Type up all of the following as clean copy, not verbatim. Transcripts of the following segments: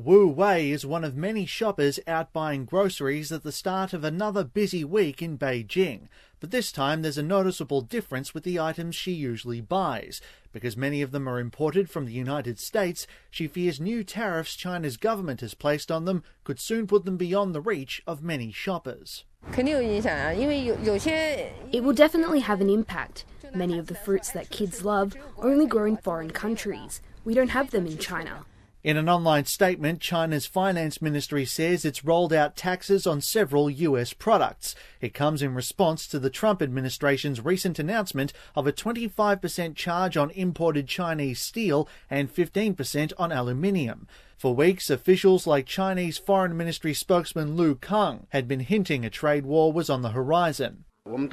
Wu Wei is one of many shoppers out buying groceries at the start of another busy week in Beijing. But this time there's a noticeable difference with the items she usually buys. Because many of them are imported from the United States, she fears new tariffs China's government has placed on them could soon put them beyond the reach of many shoppers. It will definitely have an impact. Many of the fruits that kids love only grow in foreign countries. We don't have them in China. In an online statement, China's finance ministry says it's rolled out taxes on several US products. It comes in response to the Trump administration's recent announcement of a 25% charge on imported Chinese steel and 15% on aluminium. For weeks, officials like Chinese Foreign Ministry spokesman Lu Kang had been hinting a trade war was on the horizon.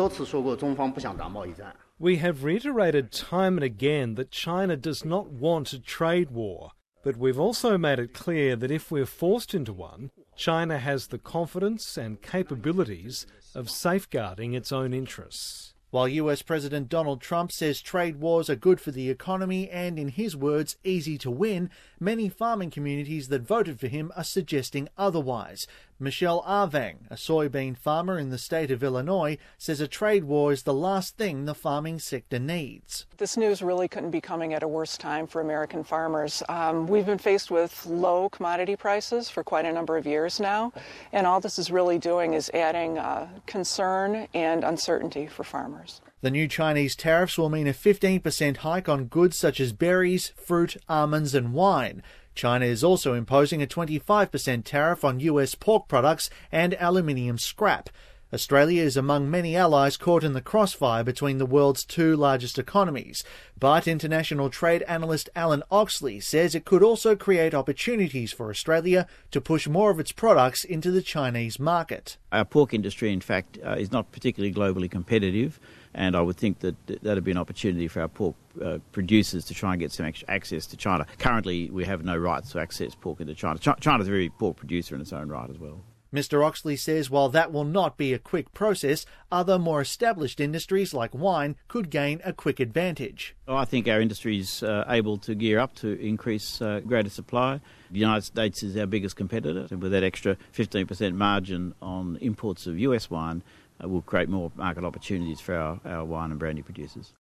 We have reiterated time and again that China does not want a trade war. But we've also made it clear that if we're forced into one, China has the confidence and capabilities of safeguarding its own interests. While US President Donald Trump says trade wars are good for the economy and, in his words, easy to win, many farming communities that voted for him are suggesting otherwise. Michelle Arvang, a soybean farmer in the state of Illinois, says a trade war is the last thing the farming sector needs. This news really couldn't be coming at a worse time for American farmers. We've been faced with low commodity prices for quite a number of years now, and all this is really doing is adding concern and uncertainty for farmers. The new Chinese tariffs will mean a 15% hike on goods such as berries, fruit, almonds and wine. China is also imposing a 25% tariff on US pork products and aluminium scrap. Australia is among many allies caught in the crossfire between the world's two largest economies. But international trade analyst Alan Oxley says it could also create opportunities for Australia to push more of its products into the Chinese market. Our pork industry, in fact, is not particularly globally competitive, and I would think that that would be an opportunity for our pork producers to try and get some extra access to China. Currently, we have no rights to access pork into China. China's a very pork producer in its own right as well. Mr. Oxley says while that will not be a quick process, other more established industries like wine could gain a quick advantage. I think our industry is able to gear up to increase greater supply. The United States is our biggest competitor, and with that extra 15% margin on imports of US wine, will create more market opportunities for our wine and brandy producers.